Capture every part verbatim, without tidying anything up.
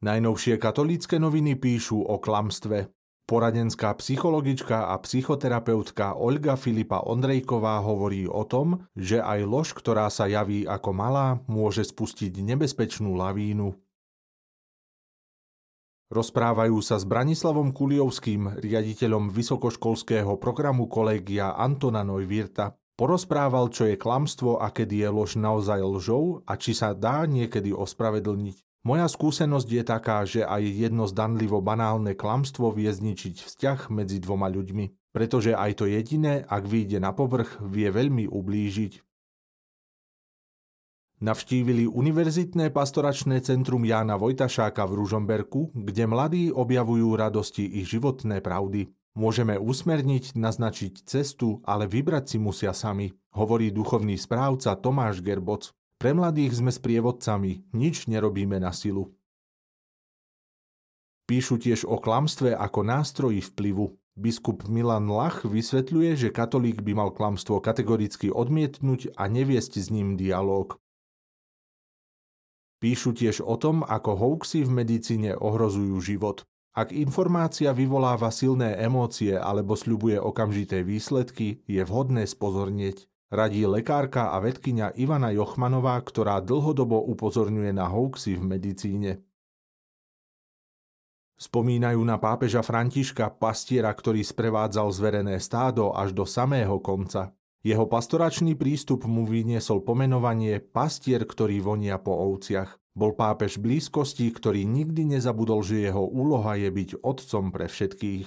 Najnovšie katolícke noviny píšu o klamstve. Poradenská psychologička a psychoterapeutka Olga Filipa Ondrejková hovorí o tom, že aj lož, ktorá sa javí ako malá, môže spustiť nebezpečnú lavínu. Rozprávajú sa s Branislavom Kuliovským, riaditeľom vysokoškolského programu kolégia Antona Neuwirtha. Porozprával, čo je klamstvo a kedy je lož naozaj lžou a či sa dá niekedy ospravedlniť. Moja skúsenosť je taká, že aj jedno zdanlivo banálne klamstvo vie zničiť vzťah medzi dvoma ľuďmi, pretože aj to jediné, ak vyjde na povrch, vie veľmi ublížiť. Navštívili Univerzitné pastoračné centrum Jána Vojtašáka v Ružomberku, kde mladí objavujú radosti i životné pravdy. Môžeme usmerniť, naznačiť cestu, ale vybrať si musia sami, hovorí duchovný správca Tomáš Gerboc. Pre mladých sme sprievodcami, nič nerobíme na silu. Píšu tiež o klamstve ako nástroji vplyvu. Biskup Milan Lach vysvetľuje, že katolík by mal klamstvo kategoricky odmietnúť a neviesť s ním dialóg. Píšu tiež o tom, ako hoaxy v medicíne ohrozujú život. Ak informácia vyvoláva silné emócie alebo sľubuje okamžité výsledky, je vhodné spozornieť. Radí lekárka a vedkyňa Ivana Jochmanová, ktorá dlhodobo upozorňuje na hoaxy v medicíne. Spomínajú na pápeža Františka, pastiera, ktorý sprevádzal zverené stádo až do samého konca. Jeho pastoračný prístup mu vyniesol pomenovanie pastier, ktorý vonia po ovciach. Bol pápež blízkosti, ktorý nikdy nezabudol, že jeho úloha je byť otcom pre všetkých.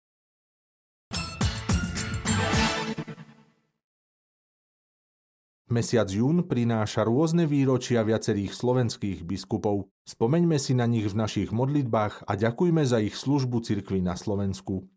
Mesiac jún prináša rôzne výročia viacerých slovenských biskupov. Spomeňme si na nich v našich modlitbách a ďakujme za ich službu cirkvi na Slovensku.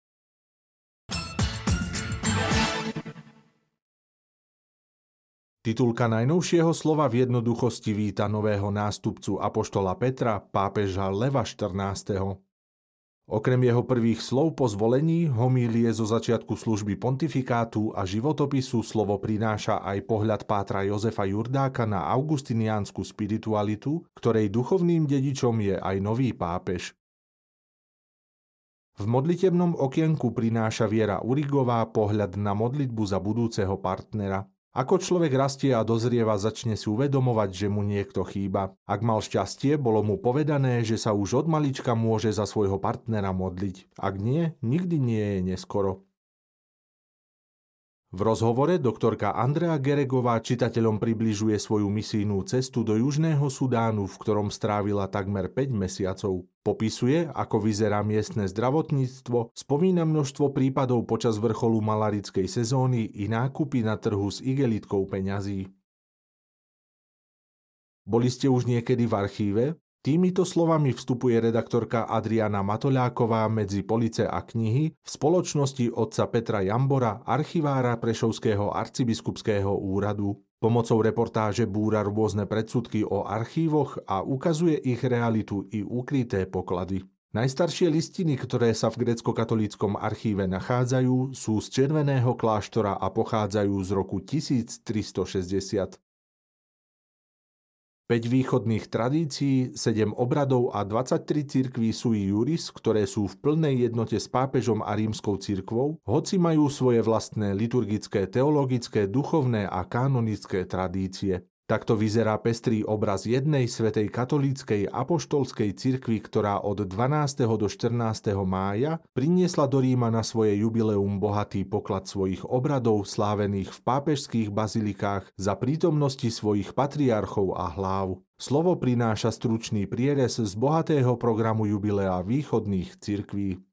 Titulka najnovšieho slova v jednoduchosti víta nového nástupcu apoštola Petra, pápeža Leva štrnásteho. Okrem jeho prvých slov po zvolení, homílie zo začiatku služby pontifikátu a životopisu slovo prináša aj pohľad pátra Jozefa Jurdáka na augustiniánsku spiritualitu, ktorej duchovným dedičom je aj nový pápež. V modlitebnom okienku prináša Viera Urigová pohľad na modlitbu za budúceho partnera. Ako človek rastie a dozrieva, začne si uvedomovať, že mu niekto chýba. Ak mal šťastie, bolo mu povedané, že sa už od malička môže za svojho partnera modliť. Ak nie, nikdy nie je neskoro. V rozhovore doktorka Andrea Geregová čitateľom približuje svoju misijnú cestu do Južného Sudánu, v ktorom strávila takmer päť mesiacov. Popisuje, ako vyzerá miestne zdravotníctvo, spomína množstvo prípadov počas vrcholu malarickej sezóny i nákupy na trhu s igelitkou peňazí. Boli ste už niekedy v archíve? Týmito slovami vstupuje redaktorka Adriana Matoľáková medzi police a knihy v spoločnosti otca Petra Jambora, archivára Prešovského arcibiskupského úradu. Pomocou reportáže búra rôzne predsudky o archívoch a ukazuje ich realitu i ukryté poklady. Najstaršie listiny, ktoré sa v grécko-katolíckom archíve nachádzajú, sú z Červeného kláštora a pochádzajú z roku tisíctristošesťdesiat. päť východných tradícií, sedem obradov a dvadsaťtri cirkví sui juris, ktoré sú v plnej jednote s pápežom a rímskou cirkvou, hoci majú svoje vlastné liturgické, teologické, duchovné a kanonické tradície. Takto vyzerá pestrý obraz jednej svätej katolíckej apoštolskej cirkvi, ktorá od dvanásteho do štrnásteho mája priniesla do Ríma na svoje jubileum bohatý poklad svojich obradov slávených v pápežských bazilikách za prítomnosti svojich patriarchov a hlav. Slovo prináša stručný prierez z bohatého programu jubilea východných cirkví.